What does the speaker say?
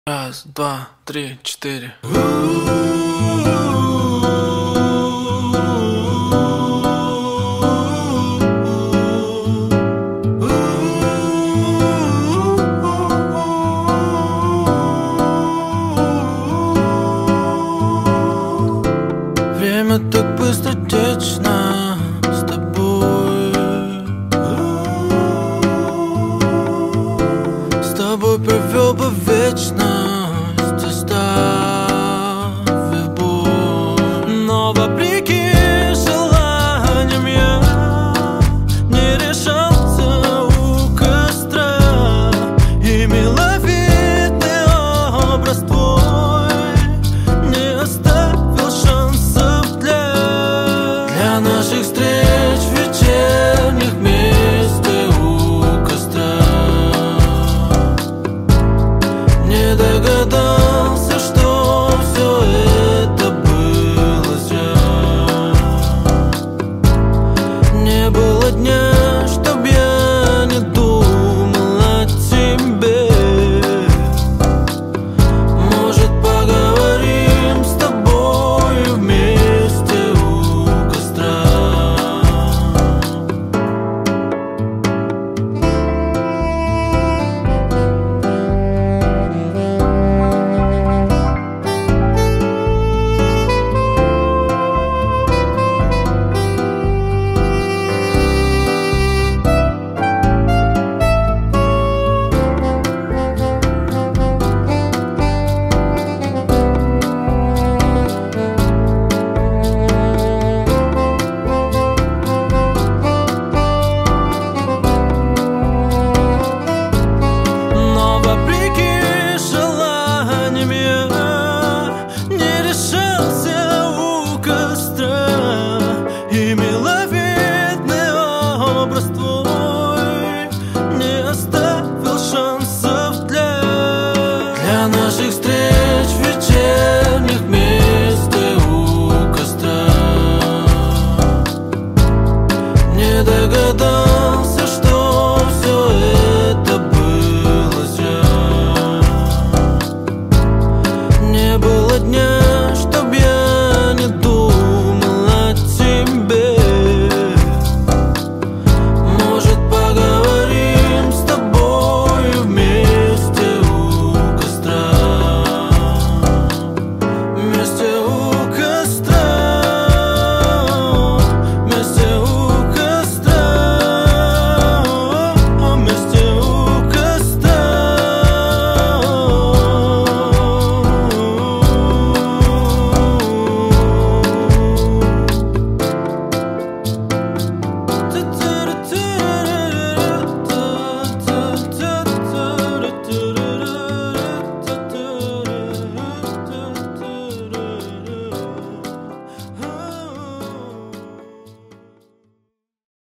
Раз, два, три, четыре. Время так быстротечно с тобой. С тобой провел бы вечность, оставив боль. Но вопреки желаниям я не решался у костра, и миловидный образ твой не оставил шансов для наших встреч вечерних вместе у костра. Не догадался, что все это было зря. Не было дня, чтоб я не думал о тебе. Может, поговорим с тобой вместе у костра. И миловидный образ твой не оставил шансов для наших